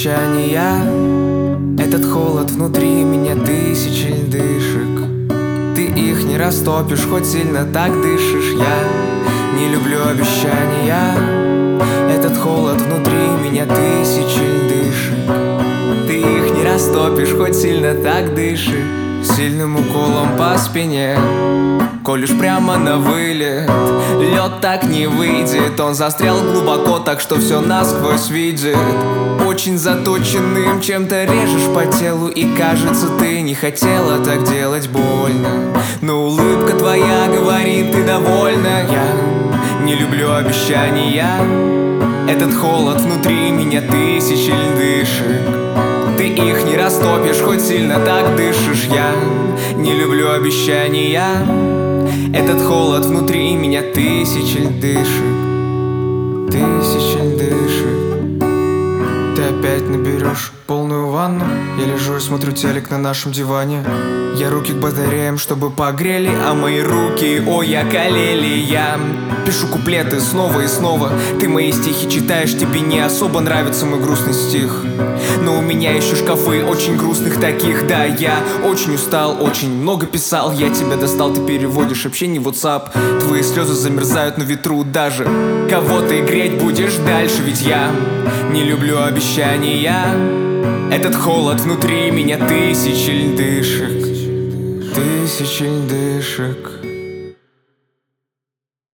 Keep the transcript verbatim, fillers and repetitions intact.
обещания. Этот холод внутри меня тысячи льдышек. Ты их не растопишь, хоть сильно так дышишь. Я не люблю обещания. Этот холод внутри меня тысячи льдышек. Ты их не растопишь, хоть сильно так дышишь. Сильным уколом по спине, коль уж прямо на вылет. Лед так не выйдет, он застрял глубоко, так что все насквозь видит. Очень заточенным чем-то режешь по телу, и кажется, ты не хотела так делать больно. Но улыбка твоя говорит, ты довольна. Я не люблю обещания. Этот холод внутри меня тысячи льдышек. Ты их не растопишь, хоть сильно так дышишь. Я не люблю обещания. Этот холод внутри меня тысячи льдышек. Тысячи льдышек. Ты опять наберешь полную ванну. Я лежу и смотрю телек на нашем диване. Я руки к батареям, чтобы погрели, а мои руки, ой, околели. Я пишу куплеты снова и снова. Ты мои стихи читаешь, тебе не особо нравится мой грустный стих. Но у меня еще шкафы очень грустных таких. Да, я очень устал, очень много писал. Я тебя достал, ты переводишь общение в WhatsApp. Твои слезы замерзают на ветру даже. Кого ты греть будешь дальше? Ведь я не люблю обещания. Этот холод внутри меня тысячи льдышек. Тысячи льдышек.